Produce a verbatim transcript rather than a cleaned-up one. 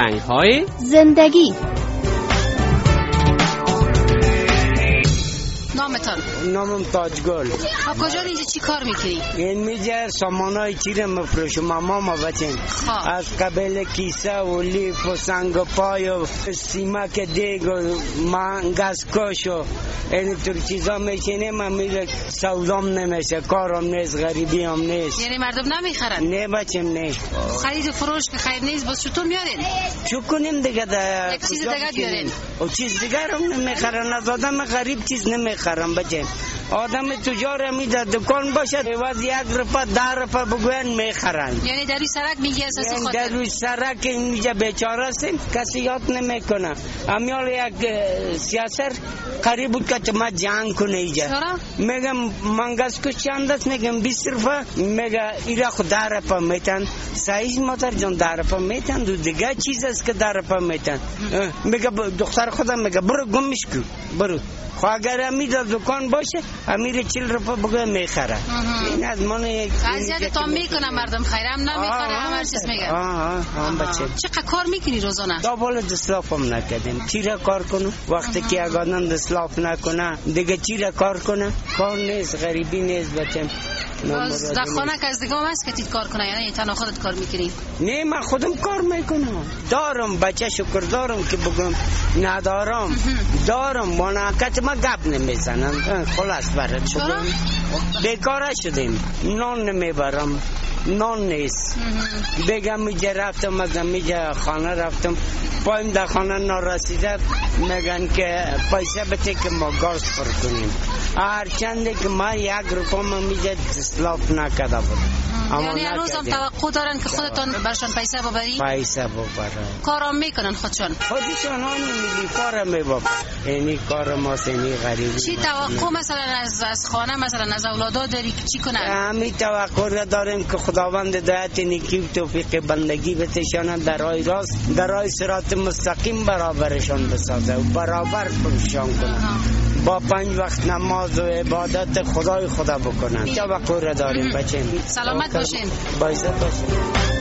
رنگ‌های زندگی. نامتان؟ نامم تاجگل. ها کجا اینجا چی کار میکنی؟ این میجه سامانای چیره مفروشم ماما بچین از قبل کیسه و لیف و سنگ و پای و سیمک دیگ و منگز کش و این طور چیزا میکنه. من میگه سودام نمیشه، کارم نیست، غریبی هم نیست. یعنی مردم نمیخرن؟ نه بچم نه. خرید و فروش که خیر نیست باز چطور میارین؟ چو کنیم دیگه ده یک چیز دیگه بیارین و چیز دیگه هم نمیخرن. از آدم غریب چیز نمیخرن بچه. آدم تجار میده دکان باشه عوض یک روپا ده روپا بگوین میخرن. یعنی در روی سرک میگی اساسی یعنی خاطر؟ در روی سرک اینجا بیچاره است، کسی یاد نمیکنه. امیال یک سیاست قریب بود که ما جنگ کنه اینجا. میگم منگز کش چند است؟ میگم بیست روپا. میگه ایرا خود ده روپا میتن. سایز مادر جان ده روپا میتن. دو دیگه چیز است که ده روپا میتن. میگه دختر خودم میگه برو گمش کو برو. خو اگر امیده دکان باشه امیر چل روپا بگه میخره. این از من یک اذیت تا میکنه مردم خیرم نمیخره هر چیز میگه. آها آها بچه چقدر کار میکنی روزانه؟ تا بالا دسلاف هم نکردیم. چی را کار کنم وقتی که یک آدم دسلاف نکنه دیگه چی را کار کنه؟ کار نیست، غریبی نیست بچه. باز در خانه که از دیگه هم هست که تید کار کنه یعنی تنها خودت کار میکنی؟ نه من خودم کار میکنم. دارم بچه شکر دارم که بگم ندارم. دارم مناقت ما گپ نمیزنن. خلاص برد شدم بیکاره شدیم. نان نمیبرم، نان نیست. بگم میجه رفتم از میجه خانه رفتم پایم در خانه نارسیده میگن که پیسه بده که ما گاز پر کنیم. هر چنده که ما یک روپا ما میجه دسلاف نکده بود. یعنی هر روز هم توقع دارن که خودتان برشان پیسه ببری؟ پیسه ببرن. کارام میکنن خودشان؟ خودشان هانی میلی کارم میبابن. اینی کار ما سینی غریبی. چی توقع مثلا از از خانه مثلا از اولادا داری که چی کنن؟ همی توقع داریم که خداوند دایت نیکی و توفیق بندگی بتشانن در راه راست در راه صراط مستقیم برابرشان بسازه و برابر پرشان کنه. با پنج وقت نماز و عبادت خدای خدا بکنن. توقع داریم بچه. سلامت باشین. بایزت باشین.